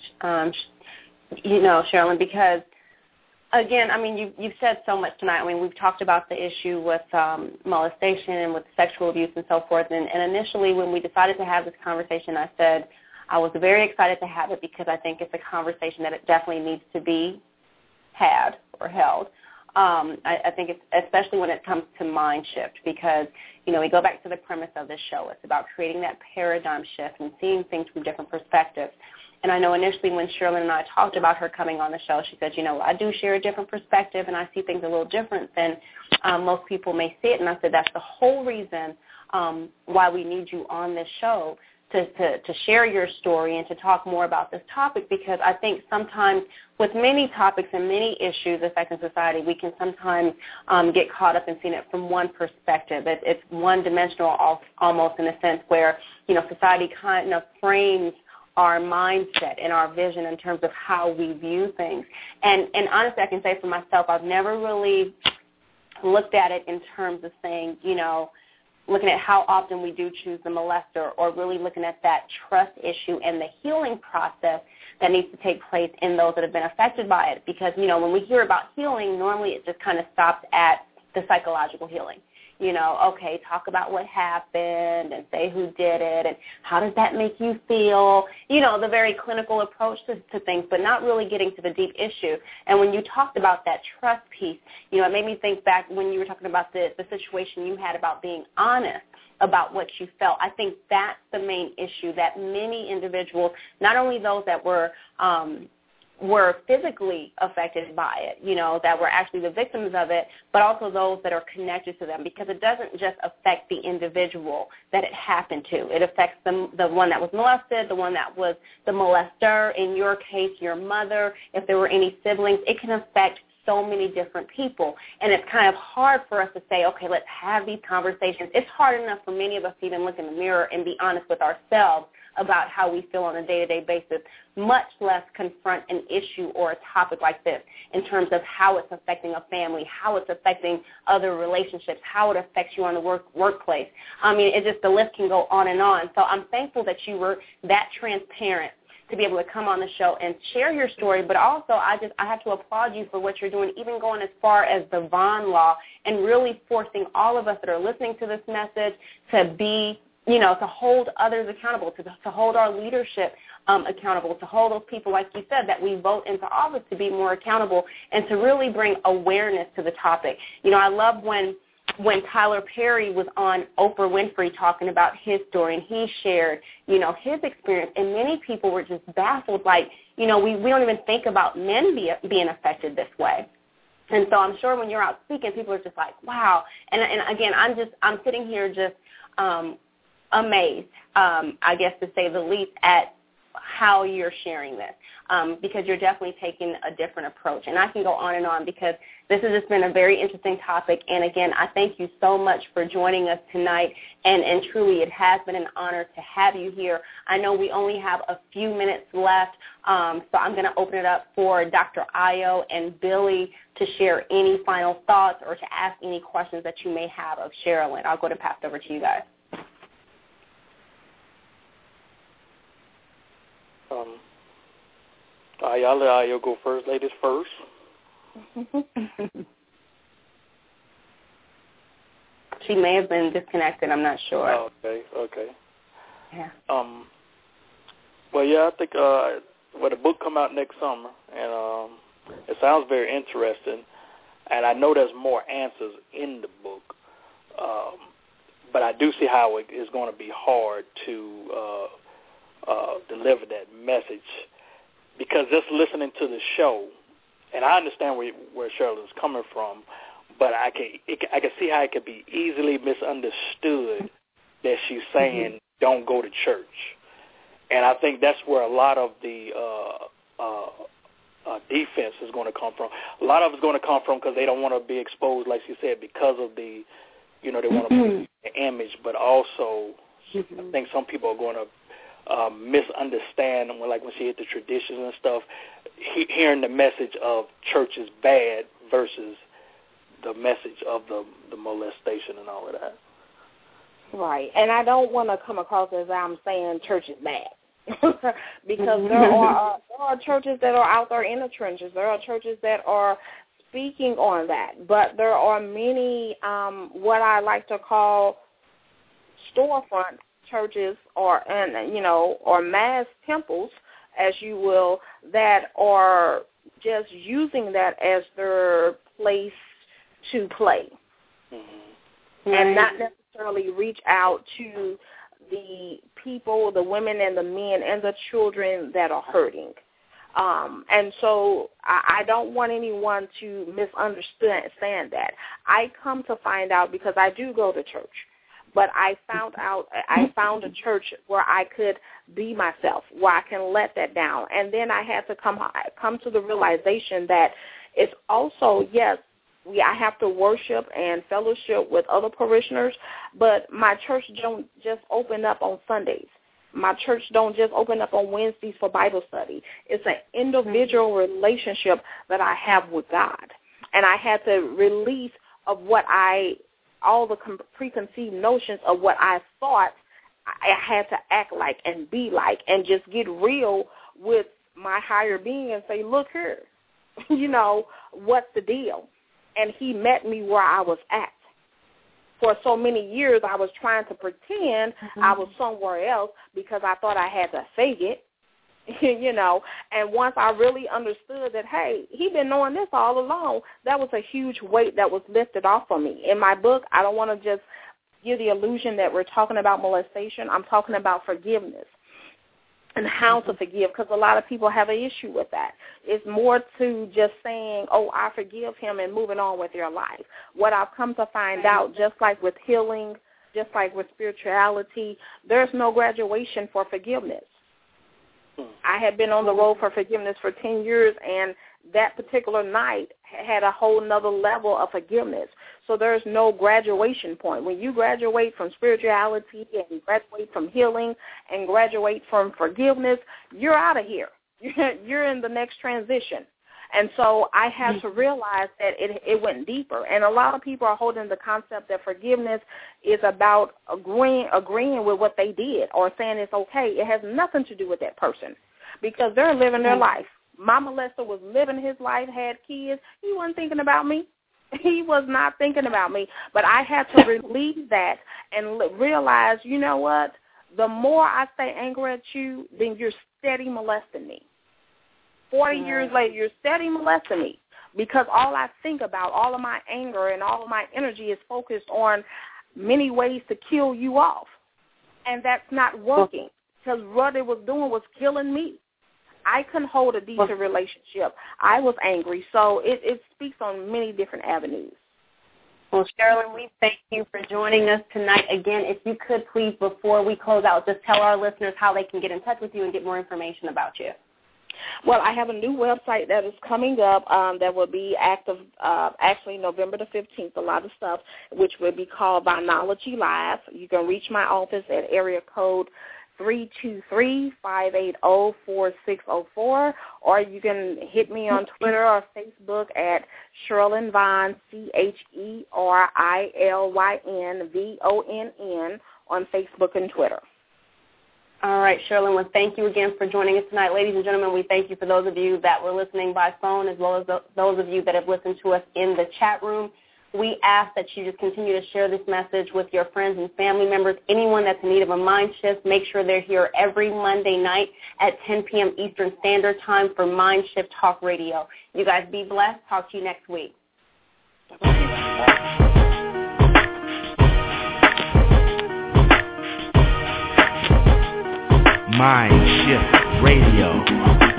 you know, Sherilyn, because, again, I mean, you've said so much tonight. I mean, we've talked about the issue with molestation and with sexual abuse and so forth. And initially when we decided to have this conversation, I said I was very excited to have it because I think it's a conversation that it definitely needs to be had or held. I think it's especially when it comes to mind shift because, you know, we go back to the premise of this show. It's about creating that paradigm shift and seeing things from different perspectives. And I know initially when Sherilyn and I talked about her coming on the show, she said, you know, I do share a different perspective and I see things a little different than most people may see it. And I said that's the whole reason why we need you on this show to share your story and to talk more about this topic, because I think sometimes with many topics and many issues affecting society, we can sometimes get caught up in seeing it from one perspective. It's one-dimensional almost in a sense where, you know, society kind of frames our mindset and our vision in terms of how we view things. And honestly, I can say for myself, I've never really looked at it in terms of saying, you know, looking at how often we do choose the molester or really looking at that trust issue and the healing process that needs to take place in those that have been affected by it. Because, you know, when we hear about healing, normally it just kind of stops at the psychological healing. You know, okay, talk about what happened and say who did it and how does that make you feel, you know, the very clinical approach to things, but not really getting to the deep issue. And when you talked about that trust piece, you know, it made me think back when you were talking about the situation you had about being honest about what you felt. I think that's the main issue that many individuals, not only those that were physically affected by it, you know, that were actually the victims of it, but also those that are connected to them, because it doesn't just affect the individual that it happened to. It affects the one that was molested, the one that was the molester, in your case, your mother, if there were any siblings. It can affect so many different people, and it's kind of hard for us to say, okay, let's have these conversations. It's hard enough for many of us to even look in the mirror and be honest with ourselves about how we feel on a day-to-day basis, much less confront an issue or a topic like this in terms of how it's affecting a family, how it's affecting other relationships, how it affects you on the workplace. I mean, it just, the list can go on and on. So I'm thankful that you were that transparent to be able to come on the show and share your story, but also I have to applaud you for what you're doing, even going as far as the Vaughn Law and really forcing all of us that are listening to this message to be, you know, to hold others accountable, to hold our leadership accountable, to hold those people, like you said, that we vote into office to be more accountable and to really bring awareness to the topic. You know, I love when Tyler Perry was on Oprah Winfrey talking about his story, and he shared, you know, his experience, and many people were just baffled, like, you know, we don't even think about men being affected this way. And so I'm sure when you're out speaking, people are just like, wow. And again, I'm sitting here just amazed, I guess to say the least, at how you're sharing this, because you're definitely taking a different approach. And I can go on and on because this has just been a very interesting topic. And, again, I thank you so much for joining us tonight. And truly it has been an honor to have you here. I know we only have a few minutes left, so I'm going to open it up for Dr. Ayo and Billy to share any final thoughts or to ask any questions that you may have of Sherilyn. I'll go to pass it over to you guys. I'll let Ayo go first. Ladies first. She may have been disconnected. I'm not sure. Oh, okay. Yeah. Well, yeah, I think the book come out next summer, and it sounds very interesting. And I know there's more answers in the book, but I do see how it is going to be hard to deliver that message, because just listening to the show, and I understand where Sherilyn's coming from, but I can see how it could be easily misunderstood that she's saying don't go to church, and I think that's where a lot of the defense is going to come from. A lot of it's going to come from because they don't want to be exposed, like she said, because of the, they want to put the image, but also I think some people are going to misunderstand, when she hit the traditions and stuff, hearing the message of church is bad versus the message of the molestation and all of that. Right, and I don't want to come across as I'm saying church is bad. Because there are churches that are out there in the trenches. There are churches that are speaking on that. But there are many what I like to call storefront churches or mass temples, as you will, that are just using that as their place to play. And not necessarily reach out to the people, the women and the men and the children that are hurting. And so I don't want anyone to misunderstand that. I come to find out because I do go to church, but I found a church where I could be myself, where I can let that down. And then I had to come to the realization that it's also, yes, I have to worship and fellowship with other parishioners, but my church don't just open up on Sundays. My church don't just open up on Wednesdays for Bible study. It's an individual relationship that I have with God. And I had to release of all the preconceived notions of what I thought I had to act like and be like, and just get real with my higher being and say, look here, what's the deal? And he met me where I was at. For so many years, I was trying to pretend I was somewhere else because I thought I had to fake it, And once I really understood that, hey, he'd been knowing this all along, that was a huge weight that was lifted off of me. In my book, I don't want to just give the illusion that we're talking about molestation. I'm talking about forgiveness and how to forgive, because a lot of people have an issue with that. It's more to just saying, oh, I forgive him and moving on with your life. What I've come to find out, just like with healing, just like with spirituality, there's no graduation for forgiveness. I had been on the road for forgiveness for 10 years, and that particular night had a whole nother level of forgiveness. So there's no graduation point. When you graduate from spirituality and graduate from healing and graduate from forgiveness, you're out of here. You're in the next transition. And so I had to realize that it went deeper. And a lot of people are holding the concept that forgiveness is about agreeing with what they did or saying it's okay. It has nothing to do with that person because they're living their life. My molester was living his life, had kids. He wasn't thinking about me. He was not thinking about me. But I had to release that and realize, you know what? The more I stay angry at you, then you're steady molesting me. 40 years later, you're steady molesting me because all I think about, all of my anger and all of my energy is focused on many ways to kill you off. And that's not working because what it was doing was killing me. I couldn't hold a decent relationship. I was angry. So it speaks on many different avenues. Well, Sherilyn, we thank you for joining us tonight. Again, if you could please, before we close out, just tell our listeners how they can get in touch with you and get more information about you. Well, I have a new website that is coming up that will be active actually November the 15th, a lot of stuff, which will be called Vinology Live. You can reach my office at area code 323-580-4604, or you can hit me on Twitter or Facebook at Sherilyn Von, CherilynVonn on Facebook and Twitter. All right, Sherilyn, well, thank you again for joining us tonight. Ladies and gentlemen, we thank you for those of you that were listening by phone as well as those of you that have listened to us in the chat room. We ask that you just continue to share this message with your friends and family members. Anyone that's in need of a mind shift, make sure they're here every Monday night at 10 p.m. Eastern Standard Time for Mind Shift Talk Radio. You guys be blessed. Talk to you next week. Mind Shift Radio.